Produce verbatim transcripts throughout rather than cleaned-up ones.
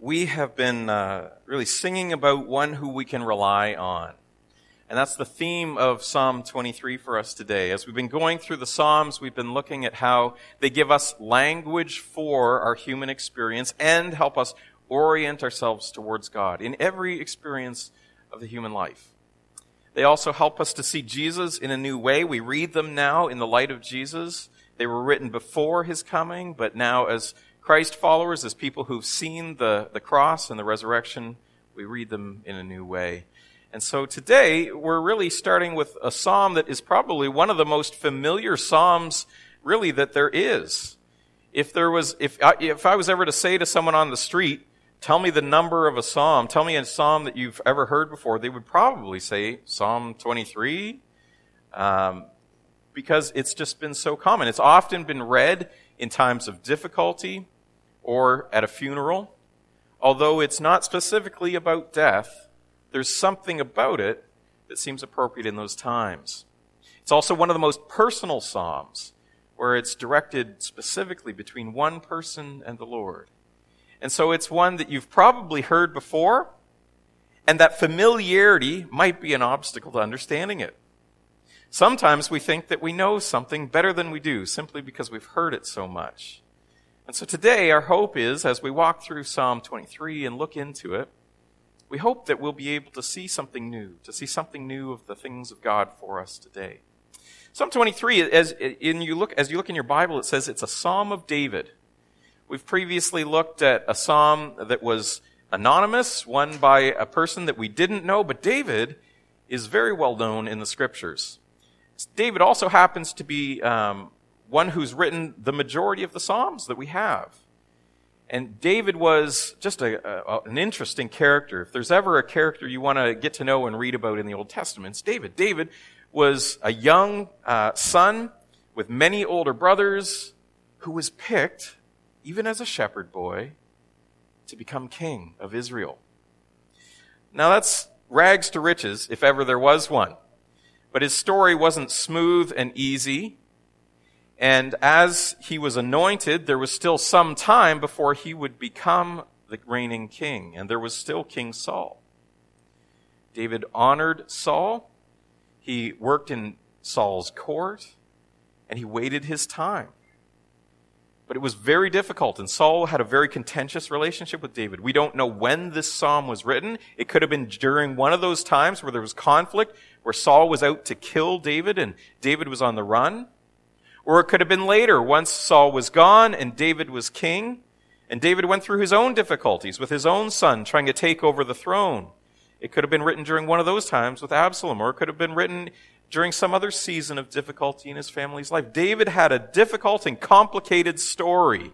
we have been uh, really singing about one who we can rely on. And that's the theme of Psalm twenty-three for us today. As we've been going through the Psalms, we've been looking at how they give us language for our human experience and help us orient ourselves towards God in every experience of the human life. They also help us to see Jesus in a new way. We read them now in the light of Jesus. They were written before his coming, but now as Christ followers, as people who've seen the, the cross and the resurrection, we read them in a new way. And so today, we're really starting with a psalm that is probably one of the most familiar psalms, really, that there is. If there was, if I, if I was ever to say to someone on the street, tell me the number of a psalm, tell me a psalm that you've ever heard before, they would probably say Psalm twenty-three, um, because it's just been so common. It's often been read in times of difficulty or at a funeral. Although it's not specifically about death, there's something about it that seems appropriate in those times. It's also one of the most personal psalms, where it's directed specifically between one person and the Lord. And so it's one that you've probably heard before, and that familiarity might be an obstacle to understanding it. Sometimes we think that we know something better than we do, simply because we've heard it so much. And so today, our hope is, as we walk through Psalm twenty-three and look into it, we hope that we'll be able to see something new, to see something new of the things of God for us today. Psalm twenty-three, as in you look, as you look in your Bible, it says it's a Psalm of David. We've previously looked at a psalm that was anonymous, one by a person that we didn't know, but David is very well known in the Scriptures. David also happens to be um, one who's written the majority of the Psalms that we have. And David was just a, a, an interesting character. If there's ever a character you want to get to know and read about in the Old Testament, it's David. David was a young uh, son with many older brothers who was picked, even as a shepherd boy, to become king of Israel. Now that's rags to riches, if ever there was one. But his story wasn't smooth and easy. And as he was anointed, there was still some time before he would become the reigning king. And there was still King Saul. David honored Saul. He worked in Saul's court. And he waited his time. But it was very difficult. And Saul had a very contentious relationship with David. We don't know when this psalm was written. It could have been during one of those times where there was conflict, where Saul was out to kill David and David was on the run. Or it could have been later, once Saul was gone and David was king, and David went through his own difficulties with his own son trying to take over the throne. It could have been written during one of those times with Absalom, or it could have been written during some other season of difficulty in his family's life. David had a difficult and complicated story.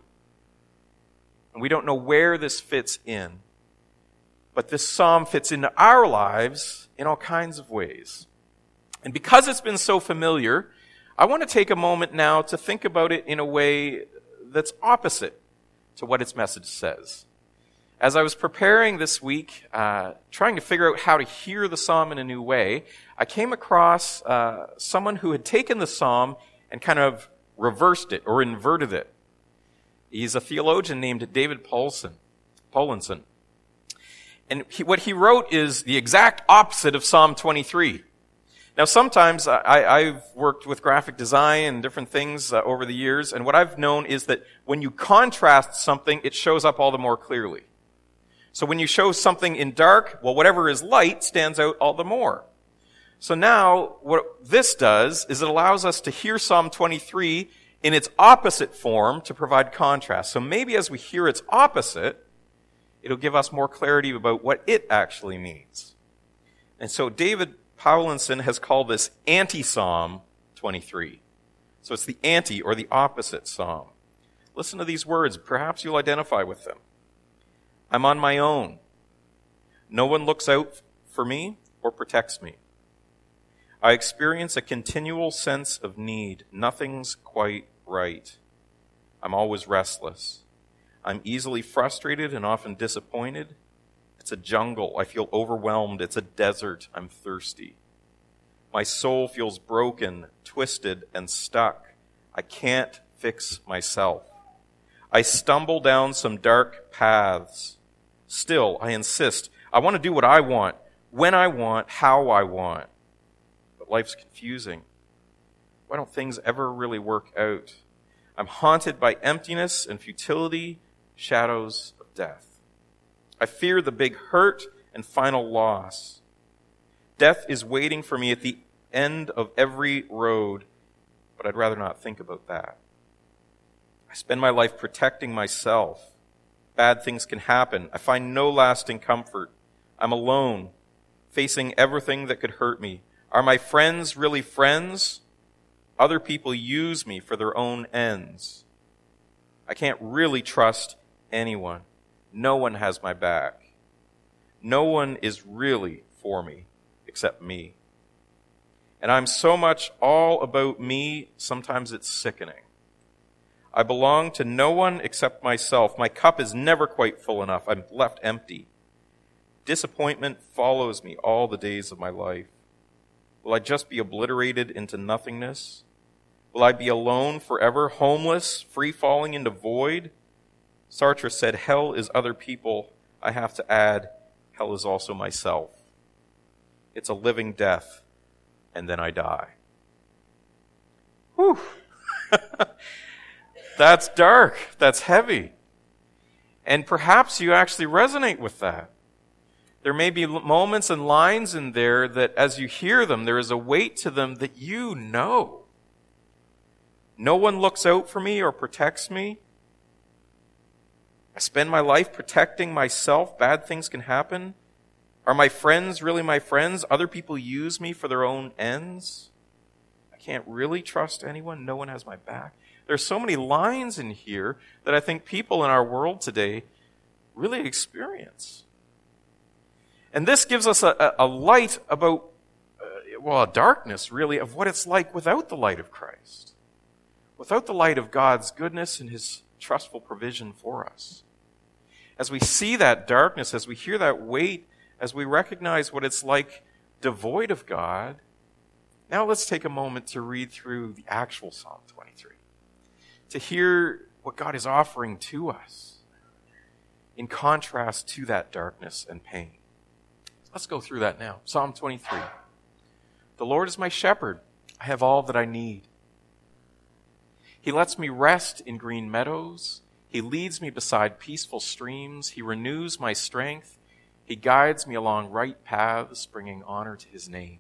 And we don't know where this fits in. But this psalm fits into our lives in all kinds of ways. And because it's been so familiar, I want to take a moment now to think about it in a way that's opposite to what its message says. As I was preparing this week, uh, trying to figure out how to hear the psalm in a new way, I came across uh, someone who had taken the psalm and kind of reversed it or inverted it. He's a theologian named David Paulson, Paulinson. And he, what he wrote is the exact opposite of Psalm twenty-three. Now, sometimes I, I've worked with graphic design and different things uh, over the years, and what I've known is that when you contrast something, it shows up all the more clearly. So when you show something in dark, well, whatever is light stands out all the more. So now, what this does is it allows us to hear Psalm twenty-three in its opposite form to provide contrast. So maybe as we hear its opposite, it'll give us more clarity about what it actually means. And so David Paulinson has called this anti-Psalm twenty-three. So it's the anti or the opposite psalm. Listen to these words. Perhaps you'll identify with them. I'm on my own. No one looks out for me or protects me. I experience a continual sense of need. Nothing's quite right. I'm always restless. I'm easily frustrated and often disappointed. It's a jungle. I feel overwhelmed. It's a desert. I'm thirsty. My soul feels broken, twisted, and stuck. I can't fix myself. I stumble down some dark paths. Still, I insist. I want to do what I want, when I want, how I want. But life's confusing. Why don't things ever really work out? I'm haunted by emptiness and futility, shadows of death. I fear the big hurt and final loss. Death is waiting for me at the end of every road, but I'd rather not think about that. I spend my life protecting myself. Bad things can happen. I find no lasting comfort. I'm alone, facing everything that could hurt me. Are my friends really friends? Other people use me for their own ends. I can't really trust anyone. No one has my back. No one is really for me except me. And I'm so much all about me, sometimes it's sickening. I belong to no one except myself. My cup is never quite full enough. I'm left empty. Disappointment follows me all the days of my life. Will I just be obliterated into nothingness? Will I be alone forever, homeless, free-falling into void? Sartre said, hell is other people. I have to add, hell is also myself. It's a living death, and then I die. Whew. That's dark. That's heavy. And perhaps you actually resonate with that. There may be moments and lines in there that as you hear them, there is a weight to them that you know. No one looks out for me or protects me. I spend my life protecting myself. Bad things can happen. Are my friends really my friends? Other people use me for their own ends. I can't really trust anyone. No one has my back. There's so many lines in here that I think people in our world today really experience. And this gives us a, a light about, uh, well, a darkness really of what it's like without the light of Christ. Without the light of God's goodness and his trustful provision for us. As we see that darkness, as we hear that weight, as we recognize what it's like devoid of God, now let's take a moment to read through the actual Psalm twenty-three. To hear what God is offering to us in contrast to that darkness and pain. Let's go through that now. Psalm twenty-three. The Lord is my shepherd. I have all that I need. He lets me rest in green meadows. He leads me beside peaceful streams. He renews my strength. He guides me along right paths, bringing honor to his name.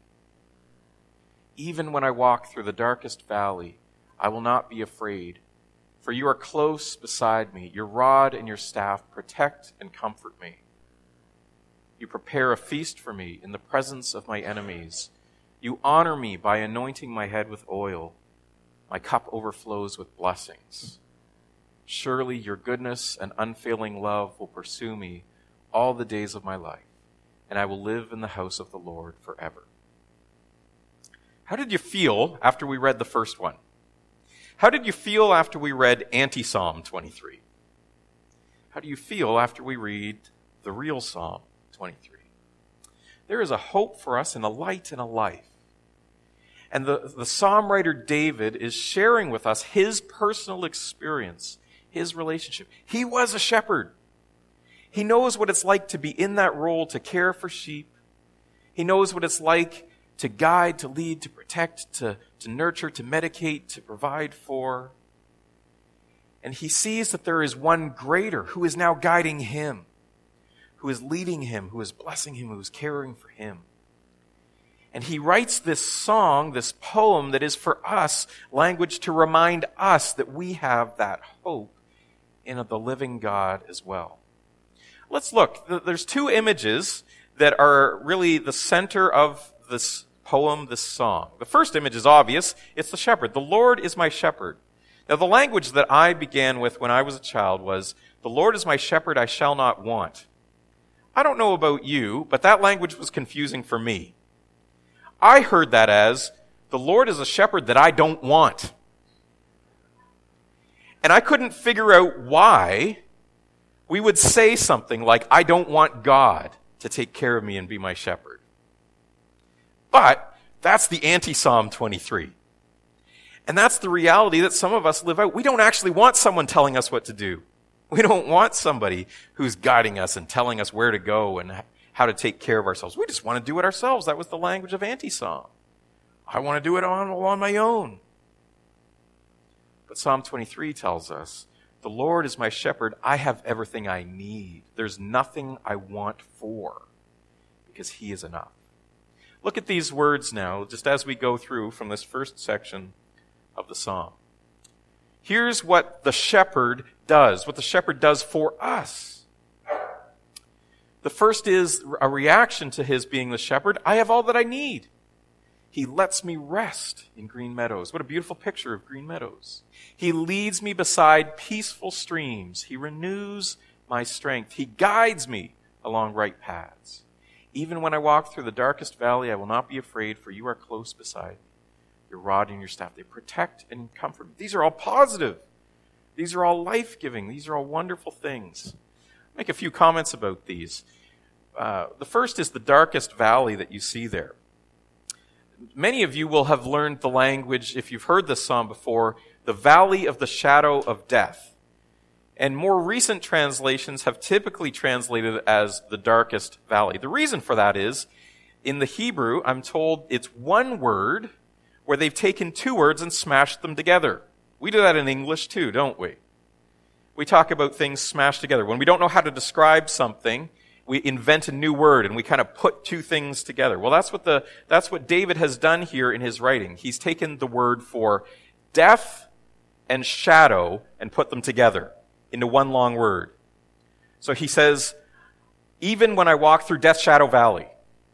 Even when I walk through the darkest valley, I will not be afraid, for you are close beside me. Your rod and your staff protect and comfort me. You prepare a feast for me in the presence of my enemies. You honor me by anointing my head with oil. My cup overflows with blessings. Surely your goodness and unfailing love will pursue me all the days of my life, and I will live in the house of the Lord forever. How did you feel after we read the first one? How did you feel after we read anti-Psalm twenty-three? How do you feel after we read the real Psalm twenty-three? There is a hope for us and a light and a life. And the, the psalm writer David is sharing with us his personal experience, his relationship. He was a shepherd. He knows what it's like to be in that role, to care for sheep. He knows what it's like to guide, to lead, to protect, to, to nurture, to medicate, to provide for. And he sees that there is one greater who is now guiding him, who is leading him, who is blessing him, who is caring for him. And he writes this song, this poem that is for us, language to remind us that we have that hope in the living God as well. Let's look. There's two images that are really the center of this poem, this song. The first image is obvious. It's the shepherd. The Lord is my shepherd. Now, the language that I began with when I was a child was, the Lord is my shepherd, I shall not want. I don't know about you, but that language was confusing for me. I heard that as, the Lord is a shepherd that I don't want. And I couldn't figure out why we would say something like, I don't want God to take care of me and be my shepherd. But that's the anti-Psalm twenty-three. And that's the reality that some of us live out. We don't actually want someone telling us what to do. We don't want somebody who's guiding us and telling us where to go and how to take care of ourselves. We just want to do it ourselves. That was the language of anti-Psalm. I want to do it on, on my own. But Psalm twenty-three tells us, the Lord is my shepherd. I have everything I need. There's nothing I want for, because he is enough. Look at these words now, just as we go through from this first section of the psalm. Here's what the shepherd does, what the shepherd does for us. The first is a reaction to his being the shepherd. I have all that I need. He lets me rest in green meadows. What a beautiful picture of green meadows. He leads me beside peaceful streams. He renews my strength. He guides me along right paths. Even when I walk through the darkest valley, I will not be afraid, for you are close beside me. Your rod and your staff, they protect and comfort me. These are all positive. These are all life-giving. These are all wonderful things. I'll make a few comments about these. Uh, the first is the darkest valley that you see there. Many of you will have learned the language, if you've heard this psalm before, the valley of the shadow of death. And more recent translations have typically translated it as the darkest valley. The reason for that is, in the Hebrew, I'm told it's one word where they've taken two words and smashed them together. We do that in English too, don't we? We talk about things smashed together. When we don't know how to describe something, we invent a new word and we kind of put two things together. Well, that's what the, that's what David has done here in his writing. He's taken the word for death and shadow and put them together into one long word. So he says, even when I walk through Death Shadow Valley.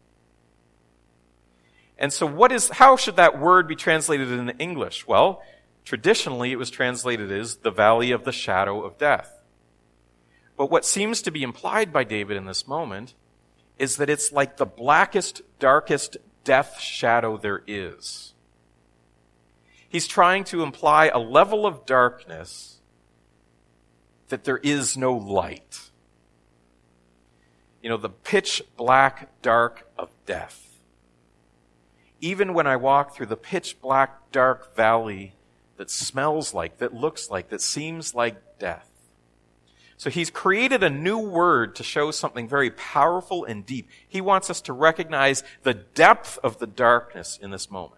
And so what is, how should that word be translated in English? Well, traditionally it was translated as the valley of the shadow of death. But what seems to be implied by David in this moment is that it's like the blackest, darkest death shadow there is. He's trying to imply a level of darkness that there is no light. You know, the pitch black dark of death. Even when I walk through the pitch black dark valley that smells like, that looks like, that seems like death. So he's created a new word to show something very powerful and deep. He wants us to recognize the depth of the darkness in this moment.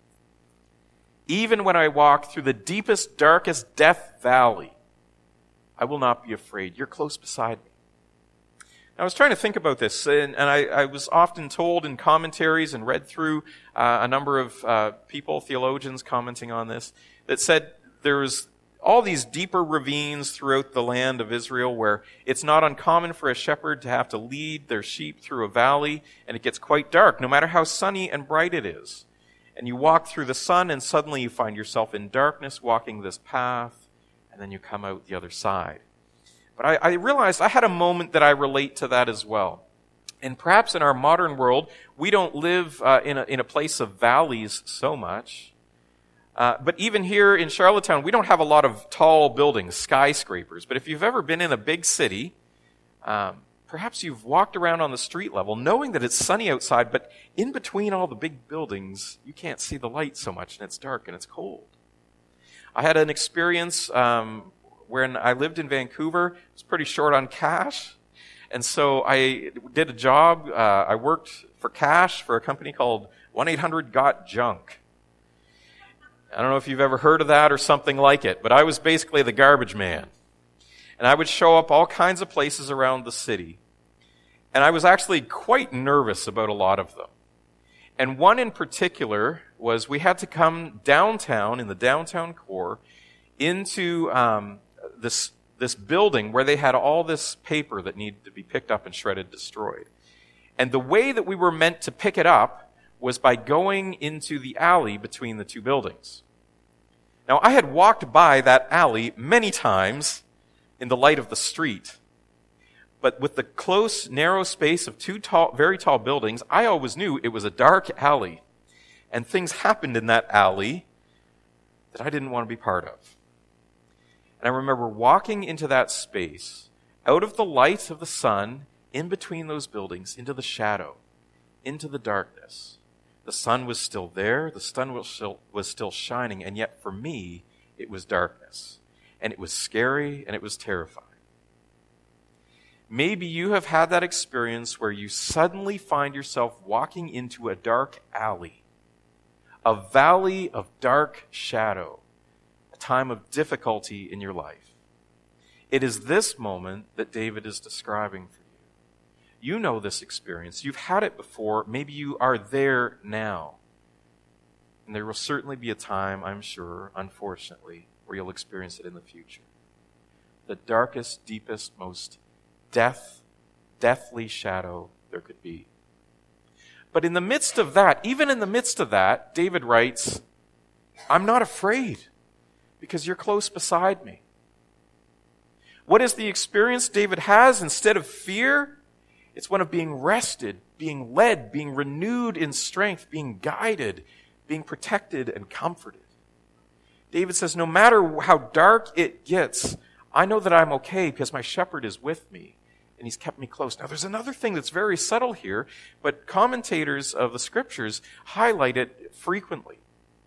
Even when I walk through the deepest, darkest death valley, I will not be afraid. You're close beside me. I was trying to think about this, and, and I, I was often told in commentaries and read through uh, a number of uh, people, theologians commenting on this, that said there was all these deeper ravines throughout the land of Israel where it's not uncommon for a shepherd to have to lead their sheep through a valley, and it gets quite dark, no matter how sunny and bright it is. And you walk through the sun, and suddenly you find yourself in darkness walking this path, and then you come out the other side. But I, I realized I had a moment that I relate to that as well. And perhaps in our modern world, we don't live uh, in, a, in a place of valleys so much. Uh, but even here in Charlottetown, we don't have a lot of tall buildings, skyscrapers. But if you've ever been in a big city, um, perhaps you've walked around on the street level knowing that it's sunny outside, but in between all the big buildings, you can't see the light so much, and it's dark and it's cold. I had an experience um, when I lived in Vancouver. I was pretty short on cash. And so I did a job. Uh, I worked for cash for a company called one eight hundred got junk. I don't know if you've ever heard of that or something like it, but I was basically the garbage man. And I would show up all kinds of places around the city. And I was actually quite nervous about a lot of them. And one in particular was we had to come downtown, in the downtown core, into um, this this building where they had all this paper that needed to be picked up and shredded, destroyed. And the way that we were meant to pick it up was by going into the alley between the two buildings. Now, I had walked by that alley many times in the light of the street. But with the close, narrow space of two tall, very tall buildings, I always knew it was a dark alley. And things happened in that alley that I didn't want to be part of. And I remember walking into that space, out of the light of the sun, in between those buildings, into the shadow, into the darkness. The sun was still there, the sun was still, was still shining, and yet for me, it was darkness. And it was scary, and it was terrifying. Maybe you have had that experience where you suddenly find yourself walking into a dark alley, a valley of dark shadow, a time of difficulty in your life. It is this moment that David is describing for you. You know this experience. You've had it before. Maybe you are there now. And there will certainly be a time, I'm sure, unfortunately, where you'll experience it in the future. The darkest, deepest, most death, deathly shadow there could be. But in the midst of that, even in the midst of that, David writes, I'm not afraid because you're close beside me. What is the experience David has instead of fear? It's one of being rested, being led, being renewed in strength, being guided, being protected and comforted. David says, no matter how dark it gets, I know that I'm okay because my shepherd is with me and he's kept me close. Now there's another thing that's very subtle here, but commentators of the scriptures highlight it frequently.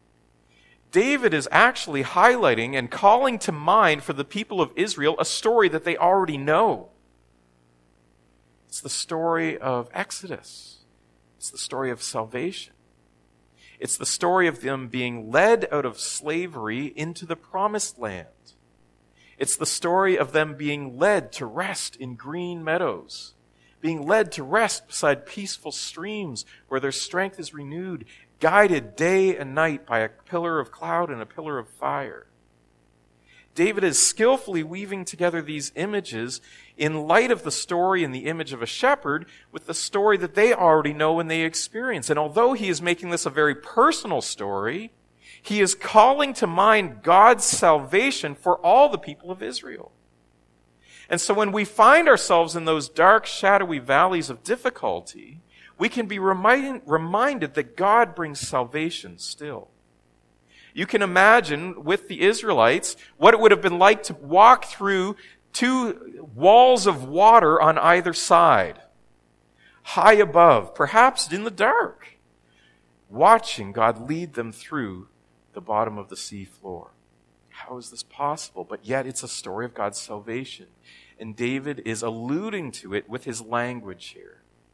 David is actually highlighting and calling to mind for the people of Israel a story that they already know. It's the story of Exodus. It's the story of salvation. It's the story of them being led out of slavery into the promised land. It's the story of them being led to rest in green meadows, being led to rest beside peaceful streams where their strength is renewed, guided day and night by a pillar of cloud and a pillar of fire. David is skillfully weaving together these images in light of the story and the image of a shepherd with the story that they already know and they experience. And although he is making this a very personal story, he is calling to mind God's salvation for all the people of Israel. And so when we find ourselves in those dark, shadowy valleys of difficulty, we can be remind, reminded that God brings salvation still. You can imagine with the Israelites what it would have been like to walk through two walls of water on either side, high above, perhaps in the dark, watching God lead them through the bottom of the sea floor. How is this possible? But yet it's a story of God's salvation. And David is alluding to it with his language here.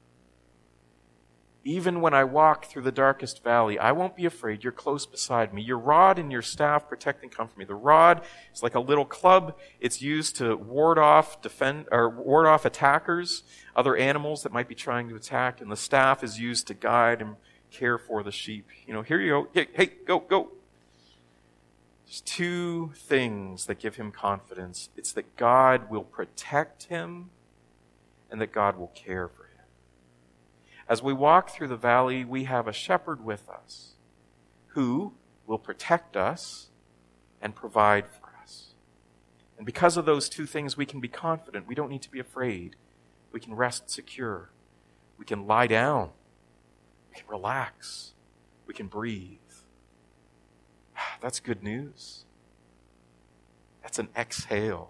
Even when I walk through the darkest valley, I won't be afraid. You're close beside me. Your rod and your staff protect and comfort me. The rod is like a little club. It's used to ward off defend or ward off attackers, other animals that might be trying to attack, and the staff is used to guide and care for the sheep. You know, here you go. Hey, hey, go, go. There's two things that give him confidence. It's that God will protect him and that God will care for him. As we walk through the valley, we have a shepherd with us who will protect us and provide for us. And because of those two things, we can be confident. We don't need to be afraid. We can rest secure. We can lie down. We can relax. We can breathe. That's good news. That's an exhale.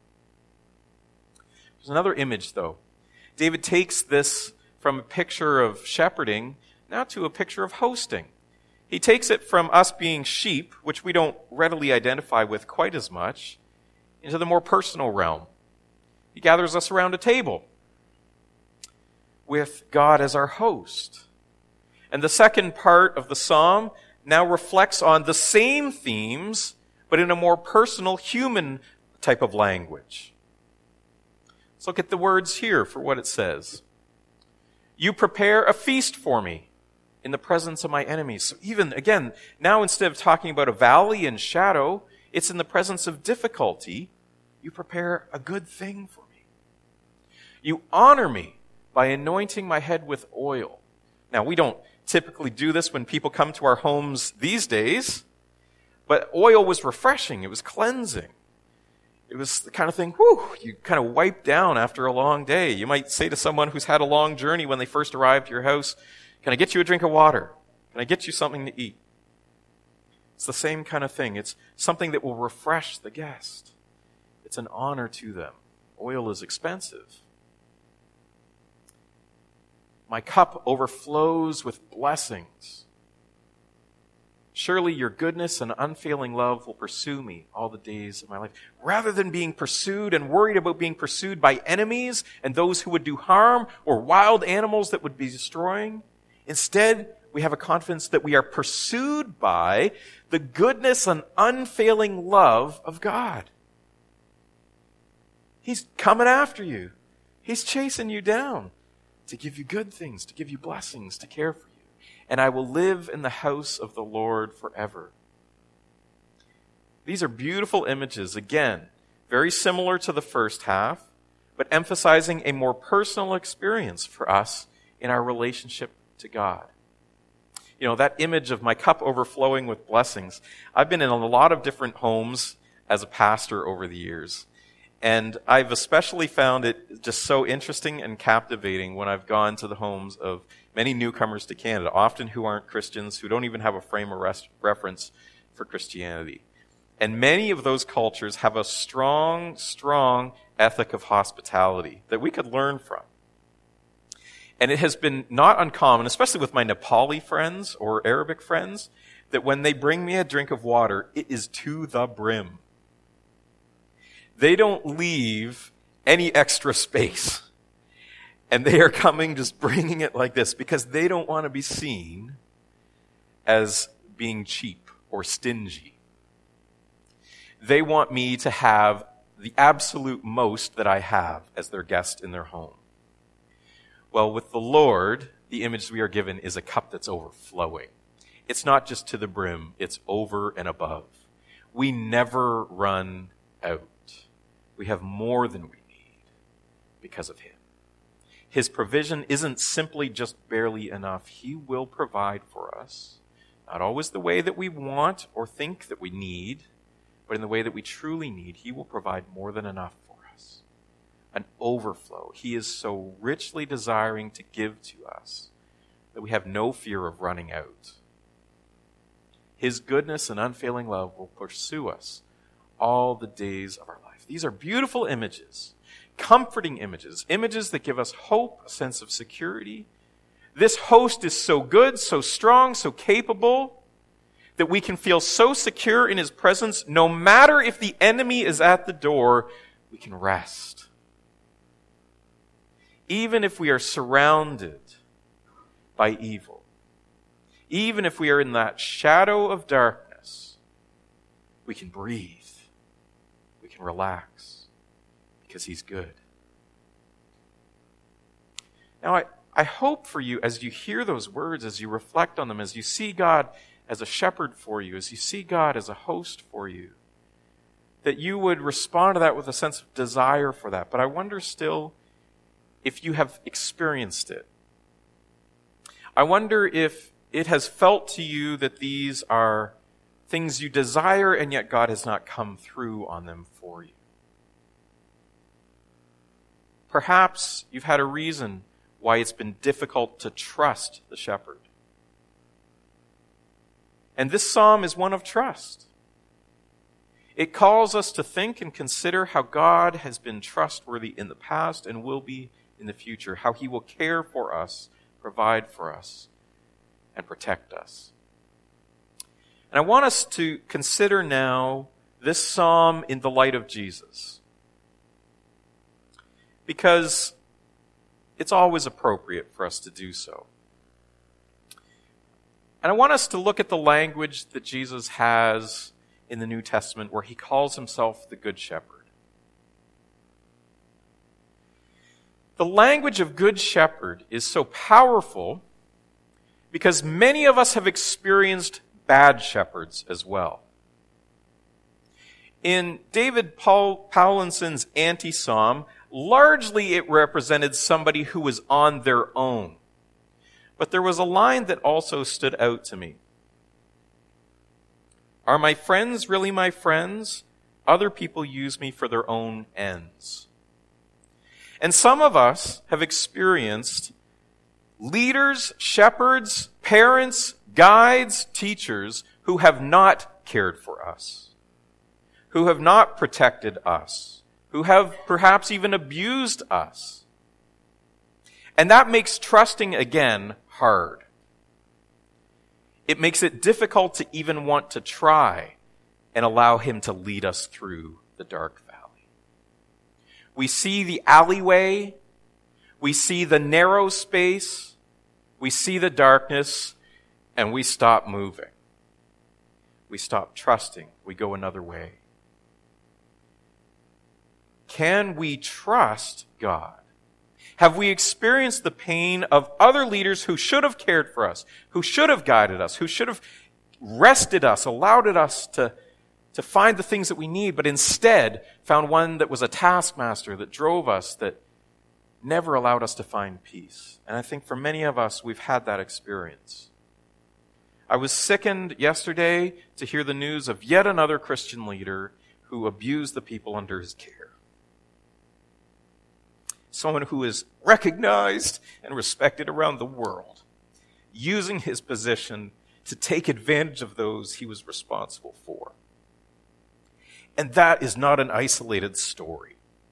There's another image, though. David takes this from a picture of shepherding now to a picture of hosting. He takes it from us being sheep, which we don't readily identify with quite as much, into the more personal realm. He gathers us around a table with God as our host. And the second part of the psalm now reflects on the same themes, but in a more personal, human type of language. Let's look at the words here for what it says. You prepare a feast for me in the presence of my enemies. So even, again, now instead of talking about a valley and shadow, it's in the presence of difficulty. You prepare a good thing for me. You honor me by anointing my head with oil. Now, we don't typically do this when people come to our homes these days, but oil was refreshing. It was cleansing. It was the kind of thing, whew, you kind of wipe down after a long day. You might say to someone who's had a long journey when they first arrive to your house, can I get you a drink of water? Can I get you something to eat? It's the same kind of thing. It's something that will refresh the guest. It's an honor to them. Oil is expensive. My cup overflows with blessings. Surely your goodness and unfailing love will pursue me all the days of my life. Rather than being pursued and worried about being pursued by enemies and those who would do harm or wild animals that would be destroying, instead we have a confidence that we are pursued by the goodness and unfailing love of God. He's coming after you. He's chasing you down to give you good things, to give you blessings, to care for you. And I will live in the house of the Lord forever. These are beautiful images, again, very similar to the first half, but emphasizing a more personal experience for us in our relationship to God. You know, that image of my cup overflowing with blessings. I've been in a lot of different homes as a pastor over the years. And I've especially found it just so interesting and captivating when I've gone to the homes of many newcomers to Canada, often who aren't Christians, who don't even have a frame of res- reference for Christianity. And many of those cultures have a strong, strong ethic of hospitality that we could learn from. And it has been not uncommon, especially with my Nepali friends or Arabic friends, that when they bring me a drink of water, it is to the brim. They don't leave any extra space. And they are coming just bringing it like this because they don't want to be seen as being cheap or stingy. They want me to have the absolute most that I have as their guest in their home. Well, with the Lord, the image we are given is a cup that's overflowing. It's not just to the brim, it's over and above. We never run out. We have more than we need because of Him. His provision isn't simply just barely enough. He will provide for us, not always the way that we want or think that we need, but in the way that we truly need. He will provide more than enough for us. An overflow. He is so richly desiring to give to us that we have no fear of running out. His goodness and unfailing love will pursue us all the days of our life. These are beautiful images, comforting images, images that give us hope, a sense of security. This host is so good, so strong, so capable, that we can feel so secure in His presence, no matter if the enemy is at the door, we can rest. Even if we are surrounded by evil, even if we are in that shadow of darkness, we can breathe. We can relax because He's good. Now, I, I hope for you as you hear those words, as you reflect on them, as you see God as a shepherd for you, as you see God as a host for you, that you would respond to that with a sense of desire for that. But I wonder still if you have experienced it. I wonder if it has felt to you that these are things you desire and yet God has not come through on them for you. Perhaps you've had a reason why it's been difficult to trust the shepherd. And this psalm is one of trust. It calls us to think and consider how God has been trustworthy in the past and will be in the future, how He will care for us, provide for us, and protect us. And I want us to consider now this psalm in the light of Jesus, because it's always appropriate for us to do so. And I want us to look at the language that Jesus has in the New Testament where He calls Himself the Good Shepherd. The language of Good Shepherd is so powerful because many of us have experienced bad shepherds as well. In David Paul Paulinson's anti-psalm, largely it represented somebody who was on their own. But there was a line that also stood out to me. Are my friends really my friends? Other people use me for their own ends. And some of us have experienced leaders, shepherds, parents, guides, teachers who have not cared for us, who have not protected us, who have perhaps even abused us. And that makes trusting again hard. It makes it difficult to even want to try and allow him to lead us through the dark valley. We see the alleyway, we see the narrow space, we see the darkness, and we stop moving. We stop trusting. We go another way. Can we trust God? Have we experienced the pain of other leaders who should have cared for us, who should have guided us, who should have rested us, allowed us to, to find the things that we need, but instead found one that was a taskmaster that drove us, that never allowed us to find peace? And I think for many of us, we've had that experience. I was sickened yesterday to hear the news of yet another Christian leader who abused the people under his care. Someone who is recognized and respected around the world, using his position to take advantage of those he was responsible for. And that is not an isolated story.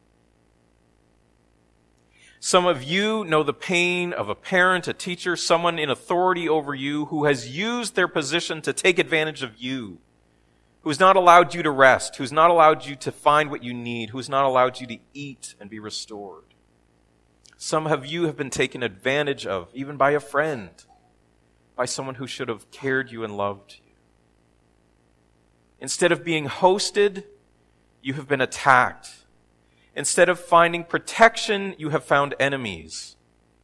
Some of you know the pain of a parent, a teacher, someone in authority over you who has used their position to take advantage of you, who's not allowed you to rest, who's not allowed you to find what you need, who's not allowed you to eat and be restored. Some of you have been taken advantage of, even by a friend, by someone who should have cared you and loved you. Instead of being hosted, you have been attacked. Instead of finding protection, you have found enemies.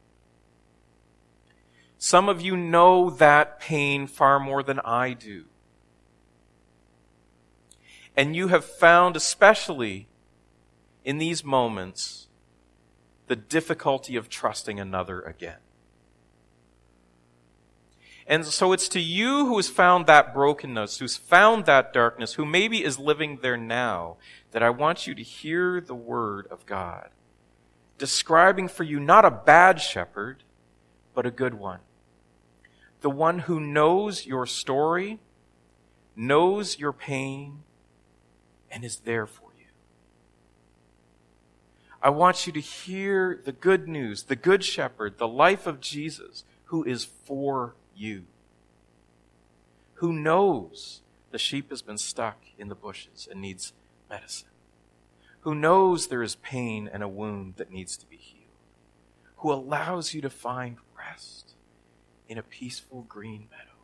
Some of you know that pain far more than I do. And you have found, especially in these moments, the difficulty of trusting another again. And so it's to you who has found that brokenness, who's found that darkness, who maybe is living there now, that I want you to hear the word of God, describing for you not a bad shepherd, but a good one. The one who knows your story, knows your pain, and is there for you. I want you to hear the good news, the good shepherd, the life of Jesus, who is for you, who knows the sheep has been stuck in the bushes and needs medicine, who knows there is pain and a wound that needs to be healed, who allows you to find rest in a peaceful green meadow.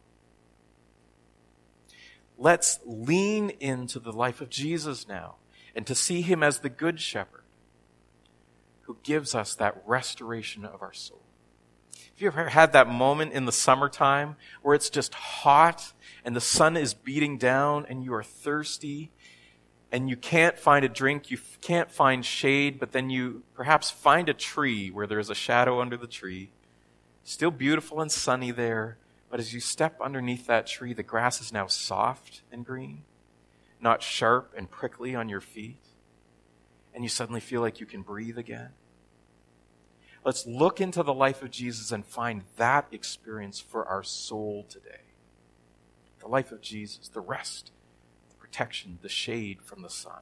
Let's lean into the life of Jesus now and to see him as the good shepherd who gives us that restoration of our soul. Have you ever had that moment in the summertime where it's just hot and the sun is beating down and you are thirsty and you can't find a drink, you can't find shade, but then you perhaps find a tree where there's a shadow under the tree, still beautiful and sunny there, but as you step underneath that tree, the grass is now soft and green, not sharp and prickly on your feet, and you suddenly feel like you can breathe again. Let's look into the life of Jesus and find that experience for our soul today. The life of Jesus, the rest, the protection, the shade from the sun.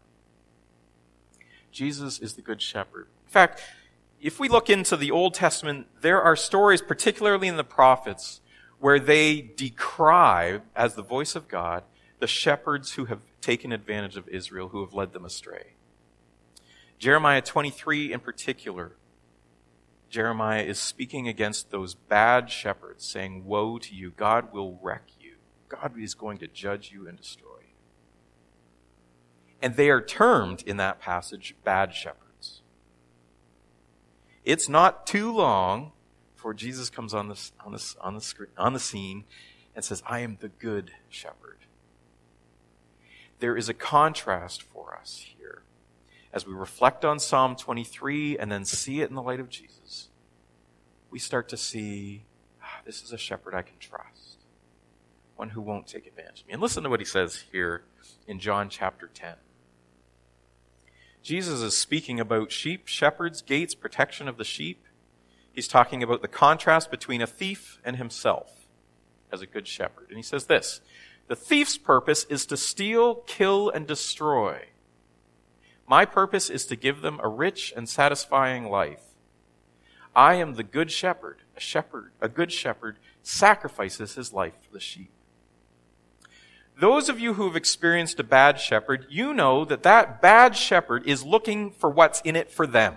Jesus is the good shepherd. In fact, if we look into the Old Testament, there are stories, particularly in the prophets, where they decry, as the voice of God, the shepherds who have taken advantage of Israel, who have led them astray. Jeremiah twenty-three in particular, Jeremiah is speaking against those bad shepherds, saying, woe to you, God will wreck you. God is going to judge you and destroy you. And they are termed in that passage bad shepherds. It's not too long before Jesus comes on the, on the, on the, screen, on the scene and says, I am the good shepherd. There is a contrast for us here. As we reflect on Psalm twenty-three and then see it in the light of Jesus, we start to see, ah, this is a shepherd I can trust. One who won't take advantage of me. And listen to what he says here in John chapter ten. Jesus is speaking about sheep, shepherds, gates, protection of the sheep. He's talking about the contrast between a thief and himself as a good shepherd. And he says this, the thief's purpose is to steal, kill, and destroy. My purpose is to give them a rich and satisfying life. I am the good shepherd. A shepherd, a good shepherd, sacrifices his life for the sheep. those of you who have experienced a bad shepherd, you know that that bad shepherd is looking for what's in it for them.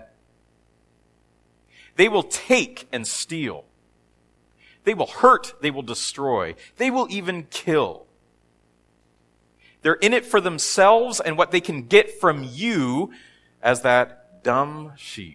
They will take and steal. They will hurt. They will destroy. They will even kill. They're in it for themselves and what they can get from you as that dumb sheep.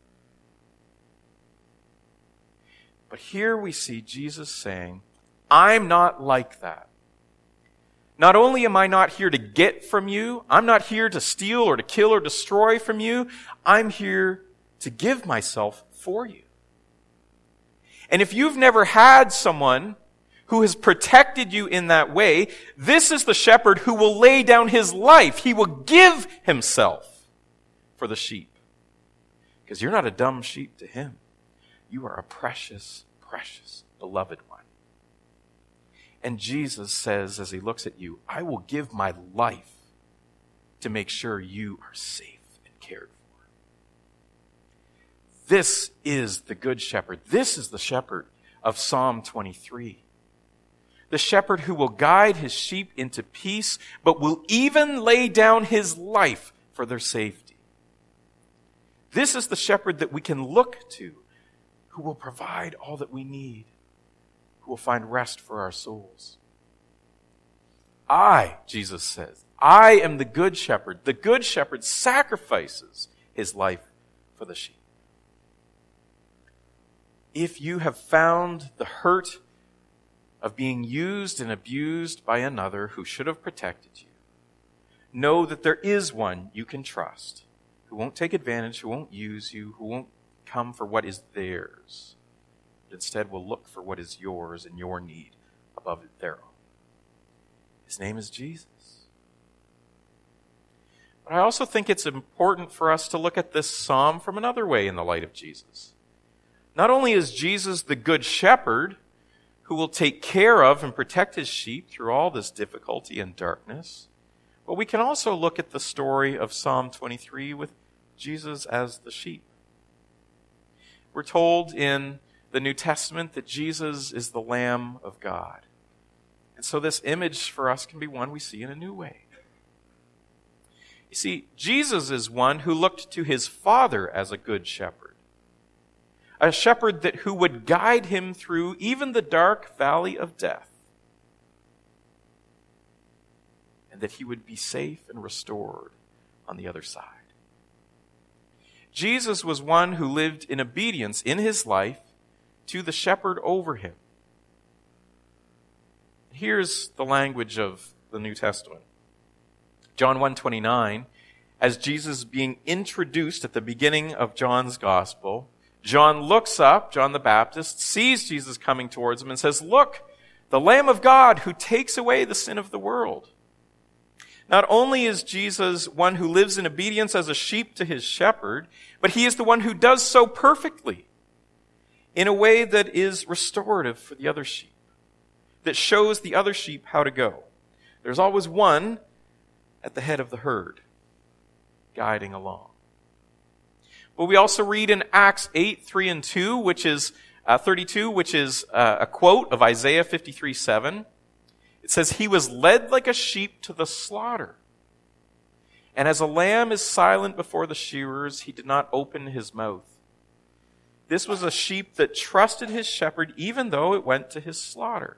But here we see Jesus saying, I'm not like that. Not only am I not here to get from you, I'm not here to steal or to kill or destroy from you, I'm here to give myself for you. And if you've never had someone who has protected you in that way, this is the shepherd who will lay down his life. He will give himself for the sheep. Because you're not a dumb sheep to him. You are a precious, precious, beloved one. And Jesus says as he looks at you, I will give my life to make sure you are safe and cared for. This is the good shepherd. This is the shepherd of Psalm twenty-three. The shepherd who will guide his sheep into peace, but will even lay down his life for their safety. This is the shepherd that we can look to, who will provide all that we need, who will find rest for our souls. I, Jesus says, I am the good shepherd. The good shepherd sacrifices his life for the sheep. If you have found the hurt of being used and abused by another who should have protected you, know that there is one you can trust, who won't take advantage, who won't use you, who won't come for what is theirs, but instead will look for what is yours and your need above their own. His name is Jesus. But I also think it's important for us to look at this psalm from another way in the light of Jesus. Not only is Jesus the good shepherd who will take care of and protect his sheep through all this difficulty and darkness, but we can also look at the story of Psalm twenty-three with Jesus as the sheep. We're told in the New Testament that Jesus is the Lamb of God. And so this image for us can be one we see in a new way. You see, Jesus is one who looked to his Father as a good shepherd. A shepherd that who would guide him through even the dark valley of death. And that he would be safe and restored on the other side. Jesus was one who lived in obedience in his life to the shepherd over him. Here's the language of the New Testament. John one twenty-nine, as Jesus is being introduced at the beginning of John's gospel, John looks up, John the Baptist, sees Jesus coming towards him and says, "Look, the Lamb of God who takes away the sin of the world." Not only is Jesus one who lives in obedience as a sheep to his shepherd, but he is the one who does so perfectly in a way that is restorative for the other sheep, that shows the other sheep how to go. There's always one at the head of the herd, guiding along. But we also read in Acts eight, three and two, which is uh, thirty-two, which is uh, a quote of Isaiah fifty-three, seven. It says, "He was led like a sheep to the slaughter. And as a lamb is silent before the shearers, he did not open his mouth." This was a sheep that trusted his shepherd even though it went to his slaughter.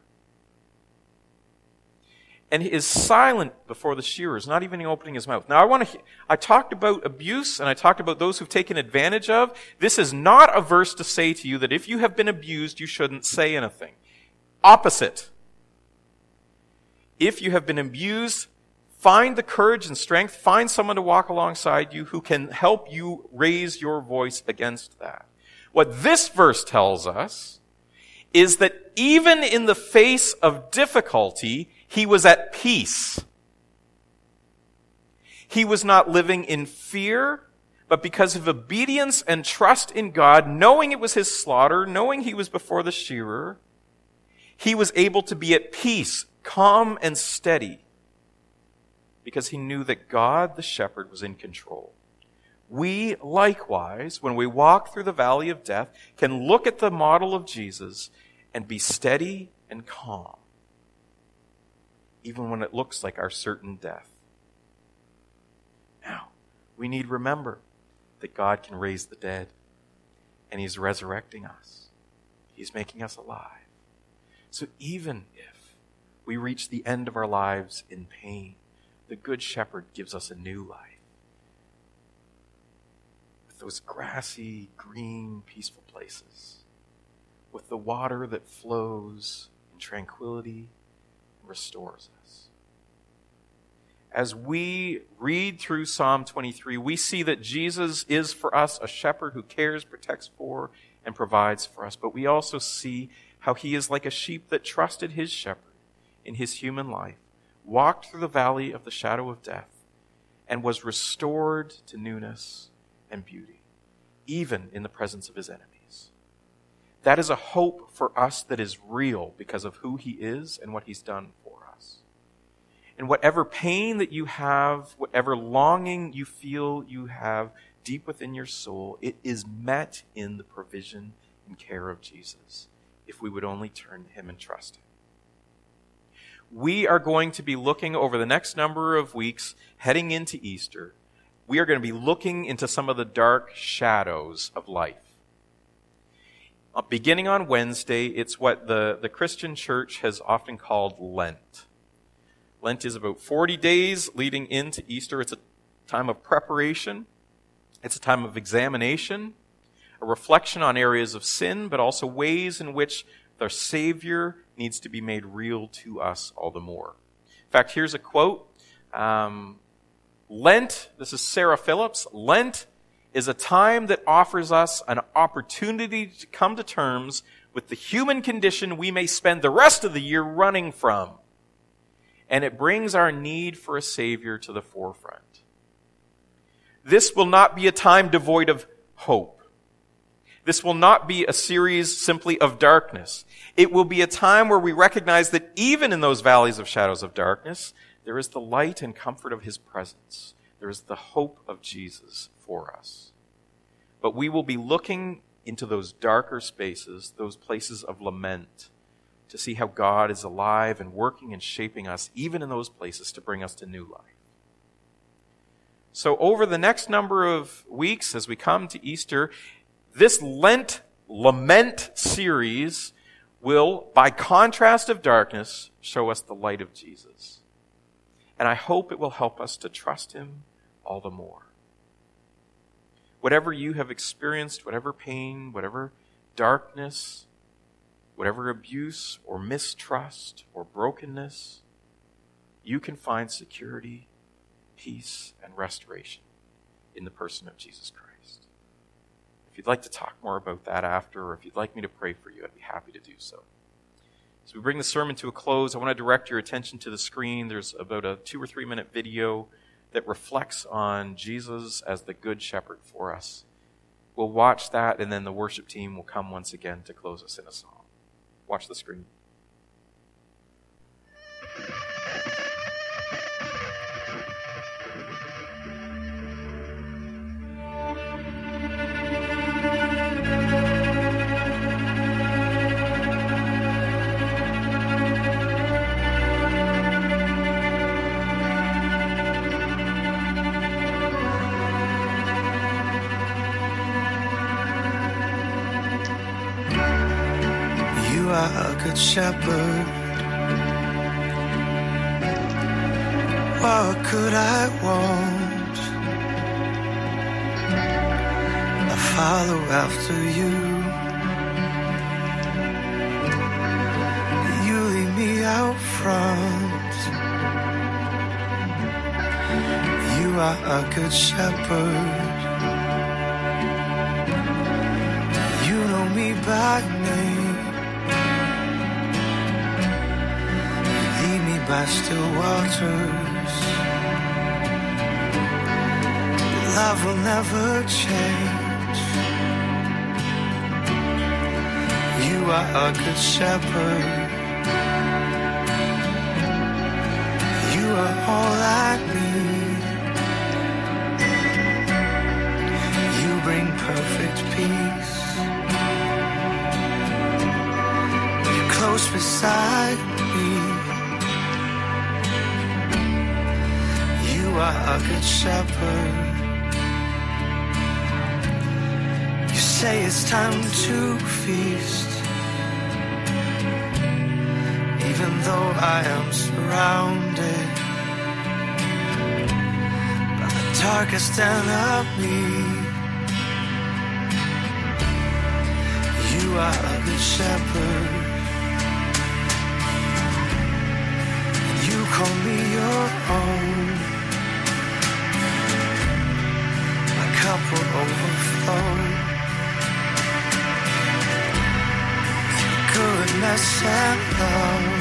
And he is silent before the shearers, not even opening his mouth. Now I want to, I talked about abuse and I talked about those who've taken advantage of. This is not a verse to say to you that if you have been abused, you shouldn't say anything. Opposite. If you have been abused, find the courage and strength, find someone to walk alongside you who can help you raise your voice against that. What this verse tells us is that even in the face of difficulty, he was at peace. He was not living in fear, but because of obedience and trust in God, knowing it was his slaughter, knowing he was before the shearer, he was able to be at peace, calm and steady, because he knew that God, the shepherd, was in control. We, likewise, when we walk through the valley of death, can look at the model of Jesus and be steady and calm, even when it looks like our certain death. Now, we need to remember that God can raise the dead, and he's resurrecting us. He's making us alive. So even if we reach the end of our lives in pain, the Good Shepherd gives us a new life. With those grassy, green, peaceful places. With the water that flows in tranquility and restores us. As we read through Psalm twenty-three, we see that Jesus is for us a shepherd who cares, protects for, and provides for us. But we also see how he is like a sheep that trusted his shepherd in his human life, walked through the valley of the shadow of death, and was restored to newness and beauty, even in the presence of his enemies. That is a hope for us that is real because of who he is and what he's done for us. And whatever pain that you have, whatever longing you feel you have deep within your soul, it is met in the provision and care of Jesus, if we would only turn to him and trust him. We are going to be looking over the next number of weeks, heading into Easter. We are going to be looking into some of the dark shadows of life. Beginning on Wednesday, it's what the, the Christian church has often called Lent. Lent is about forty days leading into Easter. It's a time of preparation. It's a time of examination, a reflection on areas of sin, but also ways in which the Savior needs to be made real to us all the more. In fact, here's a quote. Um, Lent, this is Sarah Phillips, Lent is a time that offers us an opportunity to come to terms with the human condition we may spend the rest of the year running from. And it brings our need for a Savior to the forefront. This will not be a time devoid of hope. This will not be a series simply of darkness. It will be a time where we recognize that even in those valleys of shadows of darkness, there is the light and comfort of his presence. There is the hope of Jesus for us. But we will be looking into those darker spaces, those places of lament, to see how God is alive and working and shaping us, even in those places, to bring us to new life. So over the next number of weeks, as we come to Easter, this Lent Lament series will, by contrast of darkness, show us the light of Jesus. And I hope it will help us to trust him all the more. Whatever you have experienced, whatever pain, whatever darkness, whatever abuse or mistrust or brokenness, you can find security, peace, and restoration in the person of Jesus Christ. If you'd like to talk more about that after, or if you'd like me to pray for you, I'd be happy to do so. As we bring the sermon to a close, I want to direct your attention to the screen. There's about a two or three minute video that reflects on Jesus as the Good Shepherd for us. We'll watch that, and then the worship team will come once again to close us in a song. Watch the screen. Good shepherd, what could I want? I follow after you. You lead me out front. You are a good shepherd. You know me by name. By still waters, love will never change. You are a good shepherd. You are all I need. You bring perfect peace. You're close beside me. are a good shepherd. You say it's time to feast, even though I am surrounded by the darkest enemy. You are a good shepherd, and you call me your own. My cup will overflow. Goodness and love